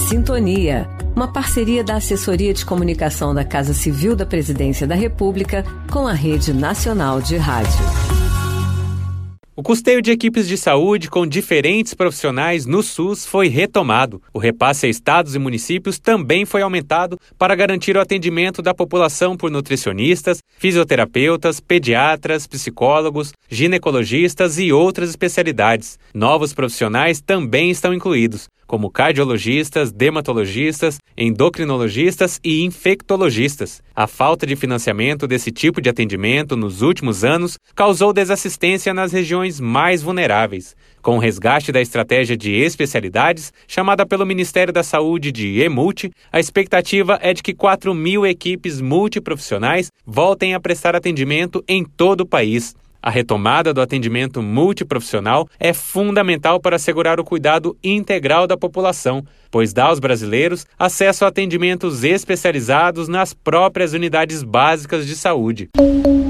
Sintonia, uma parceria da Assessoria de Comunicação da Casa Civil da Presidência da República com a Rede Nacional de Rádio. O custeio de equipes de saúde com diferentes profissionais no SUS foi retomado. O repasse a estados e municípios também foi aumentado para garantir o atendimento da população por nutricionistas, fisioterapeutas, pediatras, psicólogos, ginecologistas e outras especialidades. Novos profissionais também estão incluídos, como cardiologistas, dermatologistas, endocrinologistas e infectologistas. A falta de financiamento desse tipo de atendimento nos últimos anos causou desassistência nas regiões mais vulneráveis. Com o resgate da estratégia de especialidades, chamada pelo Ministério da Saúde de EMULTI, a expectativa é de que 4.000 equipes multiprofissionais voltem a prestar atendimento em todo o país. A retomada do atendimento multiprofissional é fundamental para assegurar o cuidado integral da população, pois dá aos brasileiros acesso a atendimentos especializados nas próprias unidades básicas de saúde.